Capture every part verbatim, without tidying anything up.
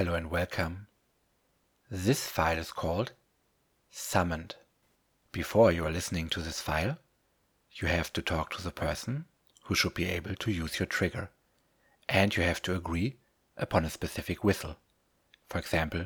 Hello and welcome. This file is called Summoned. Before you are listening to this file, you have to talk to the person who should be able to use your trigger, and you have to agree upon a specific whistle. For example,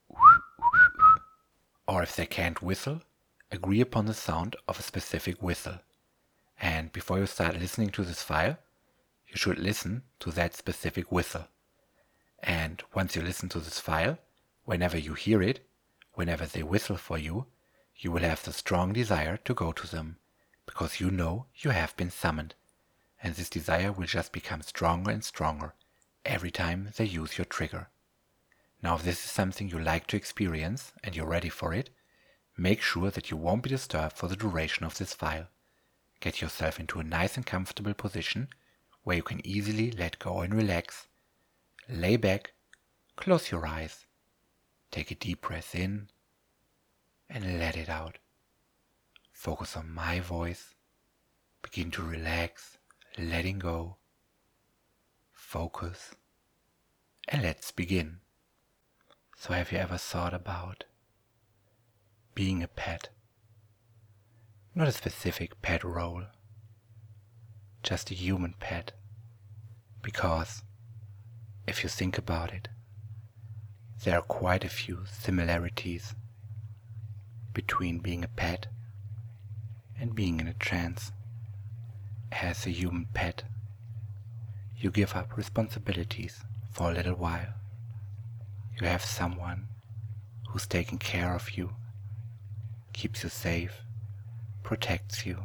or if they can't whistle, agree upon the sound of a specific whistle. And before you start listening to this file, you should listen to that specific whistle. And once you listen to this file, whenever you hear it, whenever they whistle for you, you will have the strong desire to go to them, because you know you have been summoned. And this desire will just become stronger and stronger every time they use your trigger. Now, if this is something you like to experience and you're ready for it, make sure that you won't be disturbed for the duration of this file. Get yourself into a nice and comfortable position where you can easily let go and relax. Lay back, close your eyes, take a deep breath in and let it out. Focus on my voice, begin to relax, letting go. Focus, and let's begin. So have you ever thought about being a pet? Not a specific pet role, just a human pet. Because if you think about it, there are quite a few similarities between being a pet and being in a trance. As a human pet, you give up responsibilities for a little while. You have someone who's taking care of you, keeps you safe, protects you,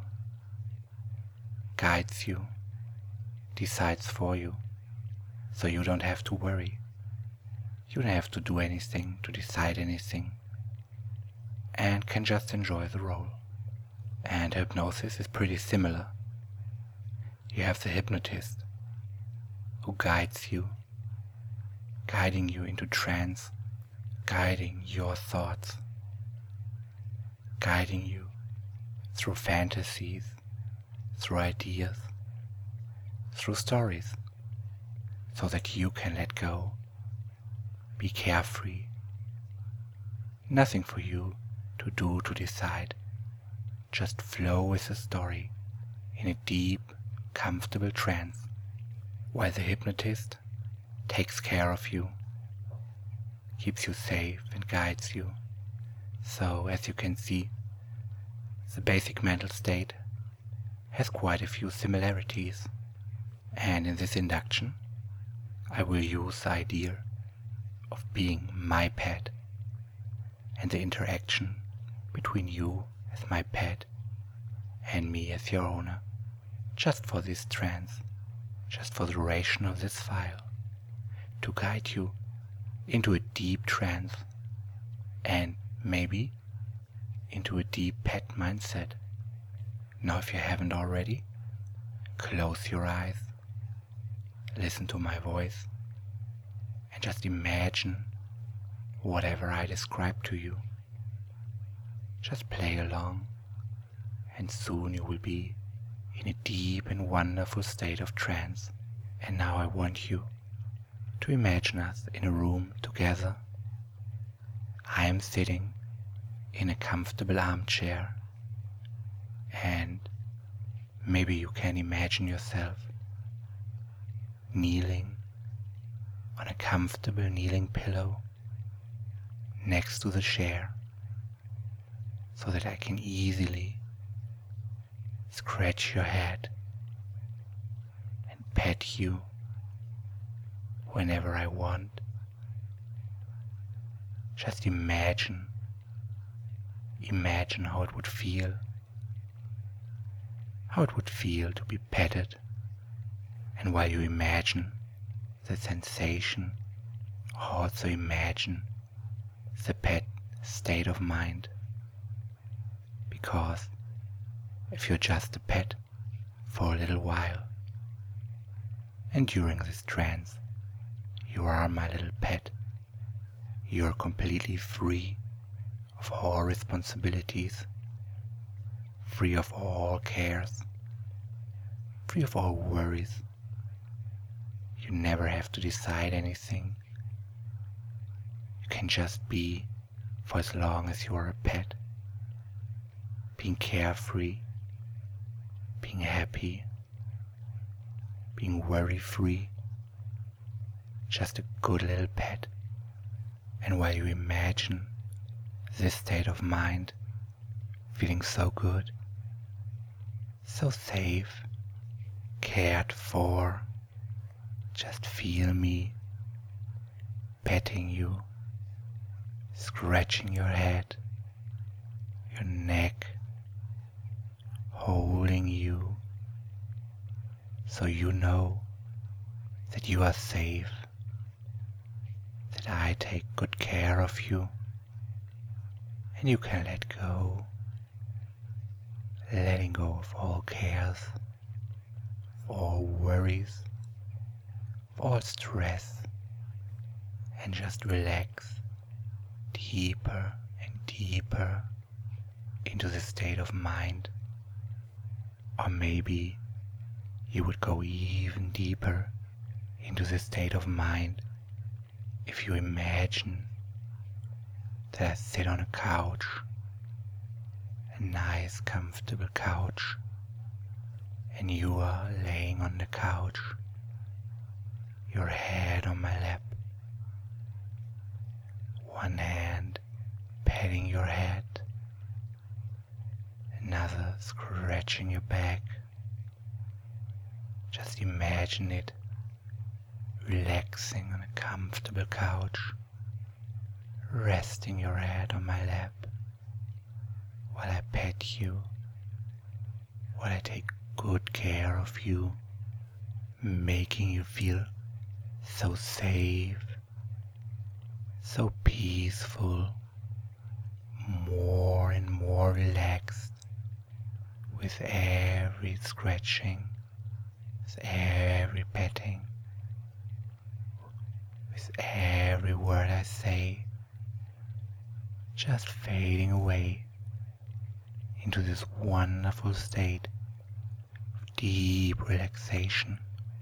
guides you, decides for you, so you don't have to worry. You don't have to do anything, to decide anything, and can just enjoy the role. And hypnosis is pretty similar. You have the hypnotist who guides you, guiding you into trance, guiding your thoughts, guiding you through fantasies, through ideas, through stories, so that you can let go, be carefree. Nothing for you to do, to decide. Just flow with the story in a deep, comfortable trance, while the hypnotist takes care of you, keeps you safe and guides you. So, as you can see, the basic mental state has quite a few similarities. And in this induction, I will use the idea of being my pet and the interaction between you as my pet and me as your owner, just for this trance, just for the duration of this file, to guide you into a deep trance and maybe into a deep pet mindset. Now, if you haven't already, close your eyes, listen to my voice, and just imagine whatever I describe to you. Just play along, and soon you will be in a deep and wonderful state of trance. And now I want you to imagine us in a room together. I am sitting in a comfortable armchair, and maybe you can imagine yourself kneeling on a comfortable kneeling pillow next to the chair, so that I can easily scratch your head and pet you whenever I want. Just imagine, imagine how it would feel, how it would feel to be petted. And while you imagine the sensation, also imagine the pet state of mind. Because if you're just a pet for a little while, and during this trance you are my little pet, you are completely free of all responsibilities, free of all cares, free of all worries. You never have to decide anything. can just be for as long as you are a pet. Being carefree, being happy, being worry-free, just a good little pet. And while you imagine this state of mind, feeling so good, so safe, cared for, just feel me petting you, scratching your head, your neck, holding you, so you know that you are safe, that I take good care of you, and you can let go, letting go of all cares, of all worries, of all stress, and just relax deeper and deeper into the state of mind. Or maybe you would go even deeper into the state of mind if you imagine that I sit on a couch, a nice comfortable couch, and you are laying on the couch, your head on my lap, one hand patting your head, another scratching your back. Just imagine it, relaxing on a comfortable couch, resting your head on my lap, while I pet you, while I take good care of you, making you feel so safe, so peaceful, more and more relaxed with every scratching, with every petting, with every word I say, just fading away into this wonderful state of deep relaxation,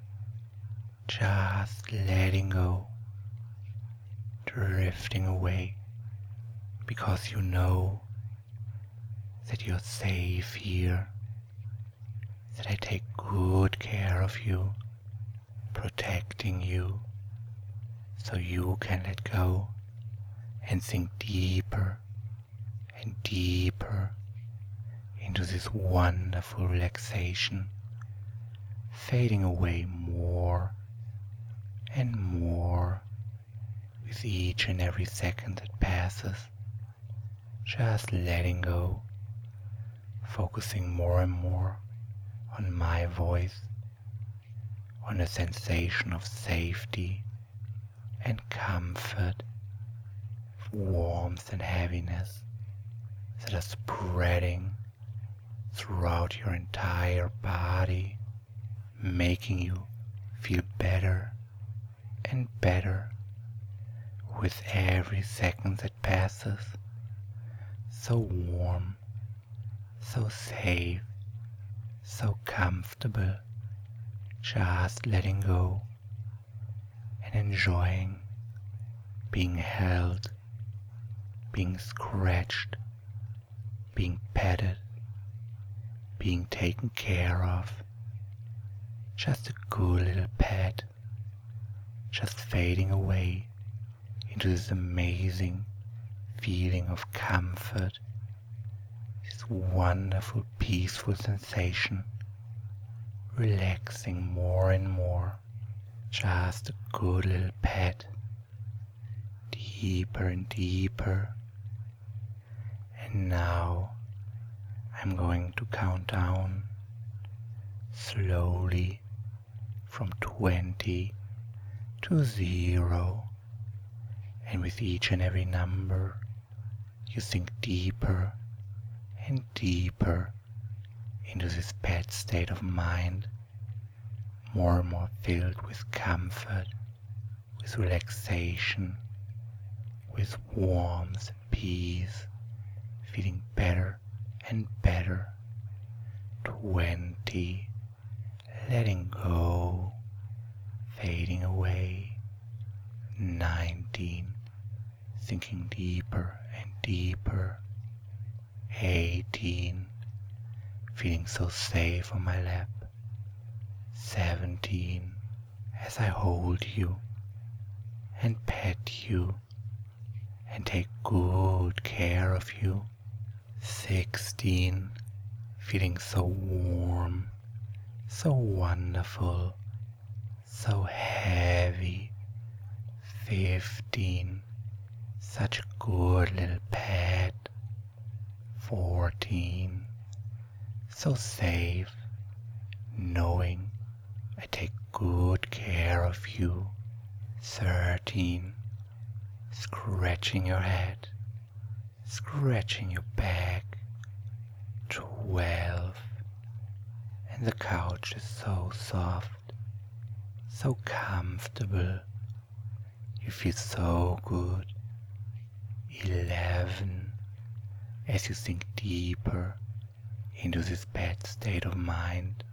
just letting go, drifting away, because you know that you're safe here, that I take good care of you, protecting you, so you can let go and sink deeper and deeper into this wonderful relaxation, fading away more and more with each and every second that passes, just letting go, focusing more and more on my voice, on a sensation of safety and comfort, warmth and heaviness that are spreading throughout your entire body, making you feel better and better with every second that passes. So warm, so safe, so comfortable, just letting go and enjoying being held, being scratched, being petted, being taken care of. Just a good little pet, just fading away into this amazing feeling of comfort, this wonderful peaceful sensation, relaxing more and more, just a good little pet, deeper and deeper. And now I'm going to count down slowly from twenty to zero, and with each and every number you sink deeper and deeper into this pet state of mind, more and more filled with comfort, with relaxation, with warmth and peace, feeling better and better. Twenty, letting go, fading away. Nineteen, sinking deeper and deeper. eighteen, feeling so safe on my lap. seventeen, as I hold you and pet you and take good care of you. sixteen, feeling so warm, so wonderful, so heavy. fifteen, such a good little pet. fourteen, so safe, knowing I take good care of you. thirteen, scratching your head, scratching your back. twelve, and the couch is so soft, so comfortable. You feel so good. eleven, as you sink deeper into this bed state of mind.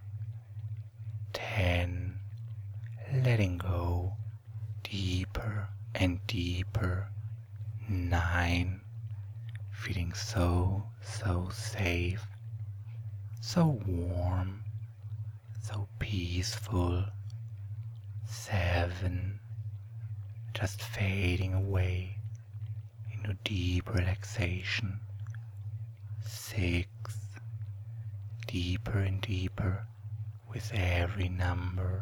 ten, letting go deeper and deeper. nine, feeling so, so safe, so warm, so peaceful. seven, just fading away into deep relaxation. six, deeper and deeper with every number.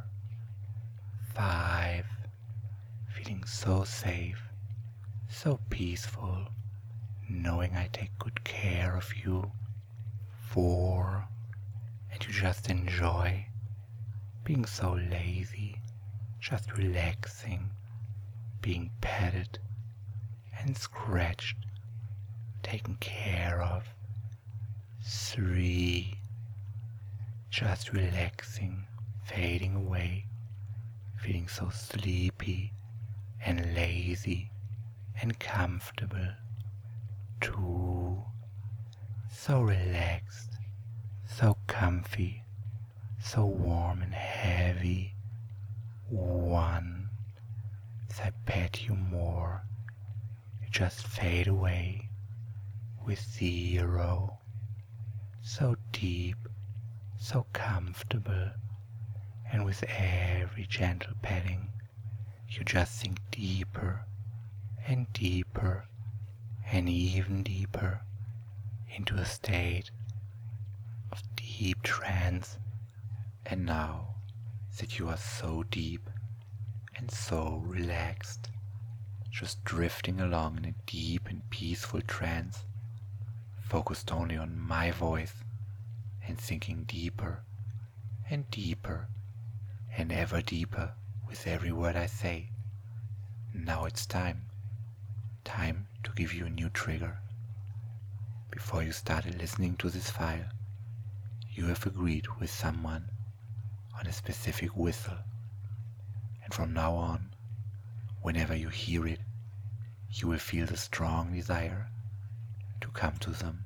five, feeling so safe, so peaceful, knowing I take good care of you. four, and you just enjoy being so lazy, just relaxing, being petted and scratched, taken care of. three, just relaxing, fading away, feeling so sleepy and lazy and comfortable. two, so relaxed, so comfy, so warm and heavy. one, as I pet you more, you just fade away with zero, so deep, so comfortable, and with every gentle petting, you just sink deeper and deeper and even deeper into a state of deep trance. And now that you are so deep and so relaxed, just drifting along in a deep and peaceful trance, focused only on my voice and sinking deeper and deeper and ever deeper with every word I say. Now it's time, time to give you a new trigger. Before you started listening to this file, you have agreed with someone on a specific whistle, and from now on, whenever you hear it, you will feel the strong desire to come to them,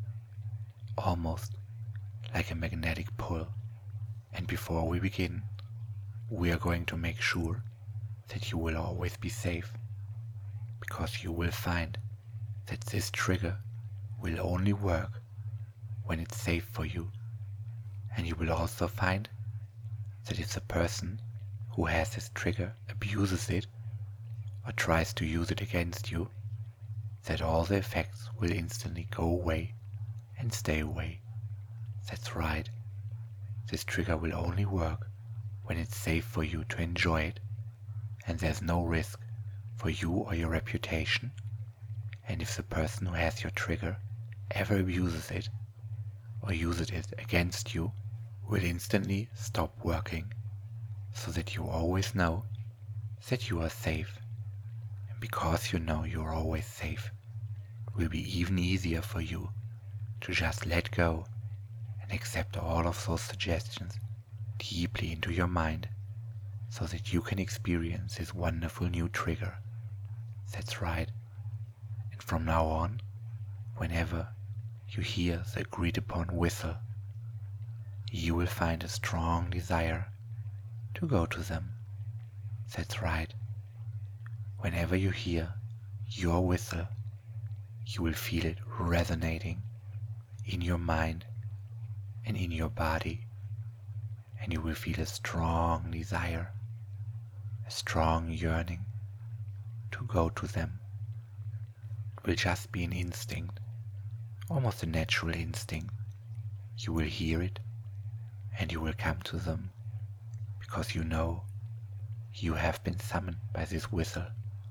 almost like a magnetic pull. And before we begin, we are going to make sure that you will always be safe, because you will find that this trigger will only work when it's safe for you. And you will also find that if the person who has this trigger abuses it or tries to use it against you, that all the effects will instantly go away and stay away. That's right. This trigger will only work when it's safe for you to enjoy it, and there's no risk for you or your reputation. And if the person who has your trigger ever abuses it or uses it against you, will instantly stop working, so that you always know that you are safe. And because you know you are always safe, it will be even easier for you to just let go and accept all of those suggestions deeply into your mind, so that you can experience this wonderful new trigger. That's right. And from now on, whenever you hear the agreed upon whistle, you will find a strong desire to go to them. That's right. Whenever you hear your whistle, you will feel it resonating in your mind and in your body, and you will feel a strong desire, a strong yearning to go to them. It will just be an instinct, almost a natural instinct. You will hear it and you will come to them because you know you have been summoned by this whistle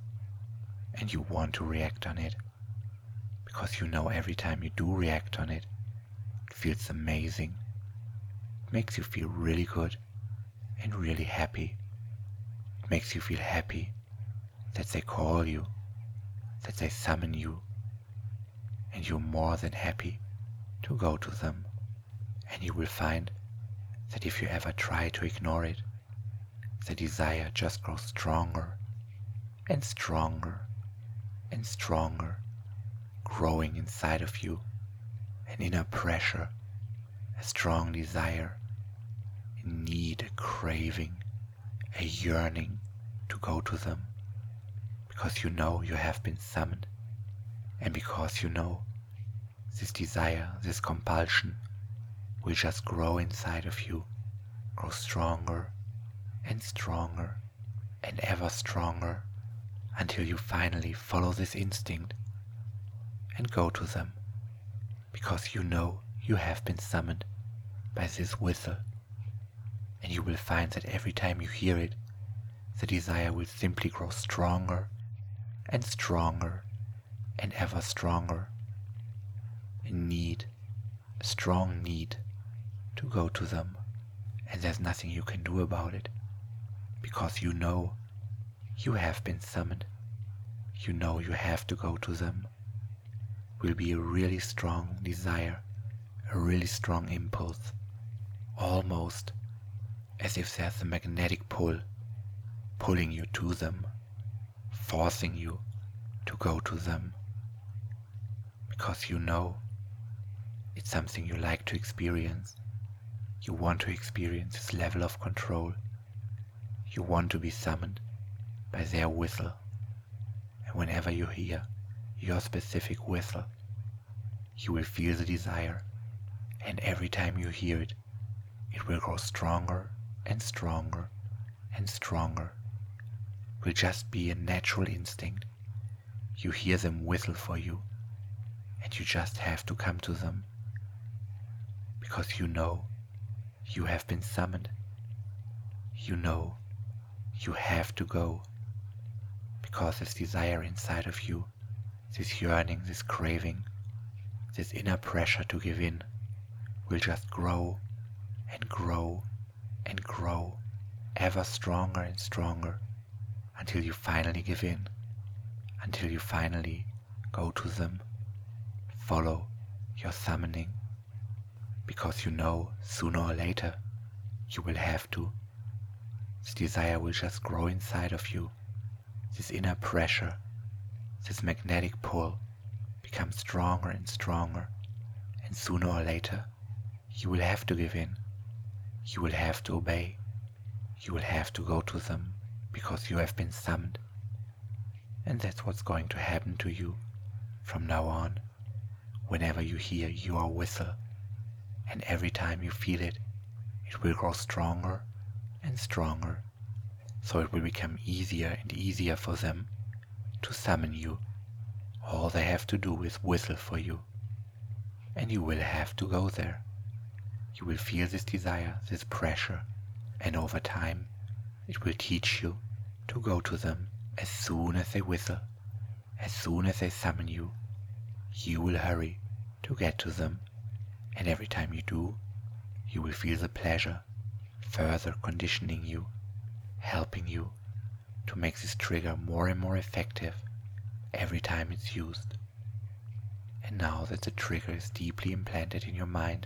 and you want to react on it, because you know every time you do react on it, it feels amazing. It makes you feel really good and really happy. It makes you feel happy that they call you, that they summon you, and you're more than happy to go to them. And you will find that if you ever try to ignore it, the desire just grows stronger and stronger and stronger, growing inside of you, an inner pressure, a strong desire, a need, a craving, a yearning to go to them, because you know you have been summoned, and because you know this desire, this compulsion will just grow inside of you, grow stronger and stronger and ever stronger, until you finally follow this instinct and go to them, because you know you have been summoned by this whistle. And you will find that every time you hear it, the desire will simply grow stronger and stronger and ever stronger. A need, a strong need to go to them, and there's nothing you can do about it, because you know you have been summoned. You know you have to go to them. Will be a really strong desire, a really strong impulse, almost as if there's a magnetic pull pulling you to them, forcing you to go to them, because you know it's something you like to experience. You want to experience this level of control. You want to be summoned by their whistle. And whenever you hear your specific whistle, you will feel the desire, and every time you hear it, it will grow stronger and stronger and stronger. It will just be a natural instinct. You hear them whistle for you, and you just have to come to them, because you know you have been summoned. You know you have to go, because this desire inside of you, this yearning, this craving, this inner pressure to give in, will just grow and grow and grow, ever stronger and stronger, until you finally give in, until you finally go to them, follow your summoning, because you know sooner or later you will have to. This desire will just grow inside of you. This inner pressure, this magnetic pull becomes stronger and stronger, and sooner or later you will have to give in. You will have to obey. You will have to go to them, because you have been summoned. And that's what's going to happen to you from now on, whenever you hear your whistle, and every time you feel it, it will grow stronger and stronger, so it will become easier and easier for them to summon you. All they have to do is whistle for you, and you will have to go there. You will feel this desire, this pressure, and over time it will teach you to go to them as soon as they whistle, as soon as they summon you. You will hurry to get to them, and every time you do, you will feel the pleasure, further conditioning you, helping you to make this trigger more and more effective every time it's used. And now that the trigger is deeply implanted in your mind,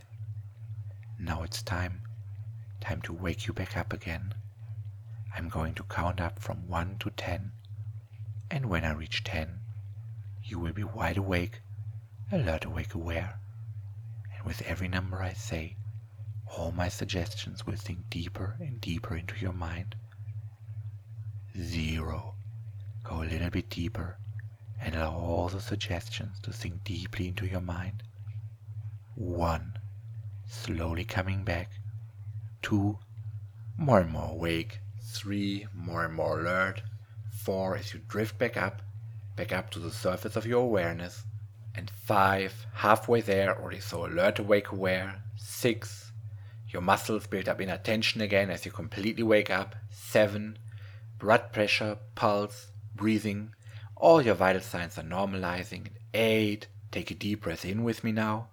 now it's time, time to wake you back up again. I'm going to count up from one to ten, and when I reach ten, you will be wide awake, alert, awake, aware. And with every number I say, all my suggestions will sink deeper and deeper into your mind. Zero. Go a little bit deeper and allow all the suggestions to sink deeply into your mind. One, slowly coming back. Two, more and more awake. Three, more and more alert. Four, as you drift back up, back up to the surface of your awareness. And five, halfway there, already so alert, awake, aware. Six, your muscles build up inner tension again as you completely wake up. Seven, blood pressure, pulse, breathing, all your vital signs are normalizing. And eight, take a deep breath in with me now.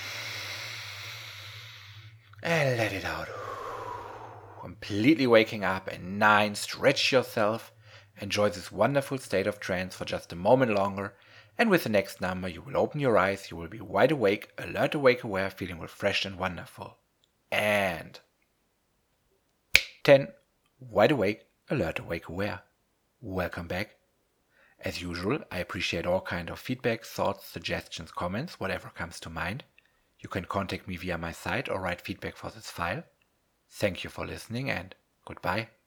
And let it out. Completely waking up. And nine, stretch yourself. Enjoy this wonderful state of trance for just a moment longer. And with the next number, you will open your eyes. You will be wide awake, alert, awake, aware, feeling refreshed and wonderful. And ten, wide awake, alert, awake, aware. Welcome back. As usual, I appreciate all kind of feedback, thoughts, suggestions, comments, whatever comes to mind. You can contact me via my site or write feedback for this file. Thank you for listening and goodbye.